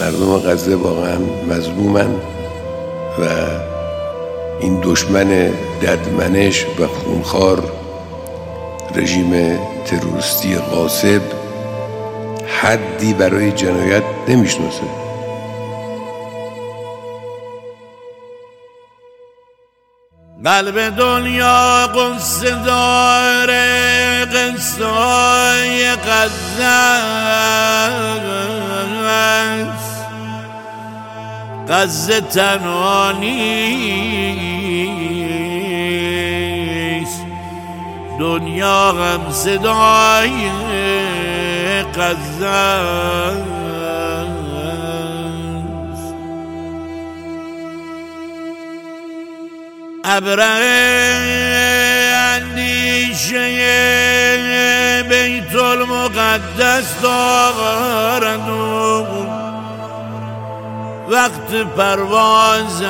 مردم غزه واقعا مظلومن و این دشمن ددمنش و خونخوار رژیم تروریستی غاصب حدی برای جنایت نمیشناسه. قلب دنیا قصه داره، قصه‌های غزه است. غزه تنها نیست، دنیا هم صدای غزه است. ابره اندیشه بیت المقدس دارد وقت پرواز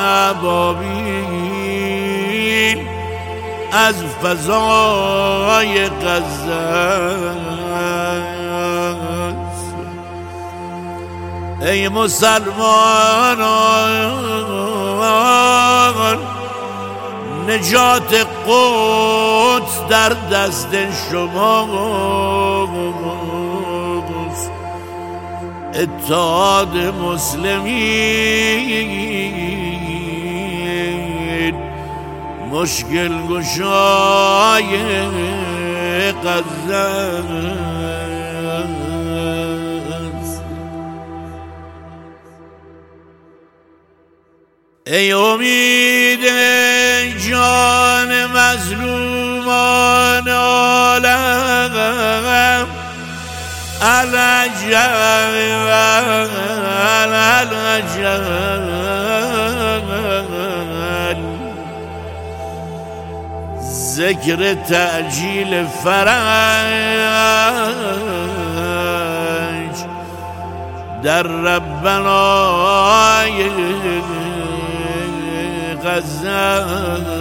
ابابیل از فضای غزه. ای مسلمانان، نجات قدس در دست شماست. اتحاد مسلمین مشکل گشای غزه است. ای امید جان مظلومان عالم، العجب العجب، ذکر تعجیل فرج در ربنای غزه.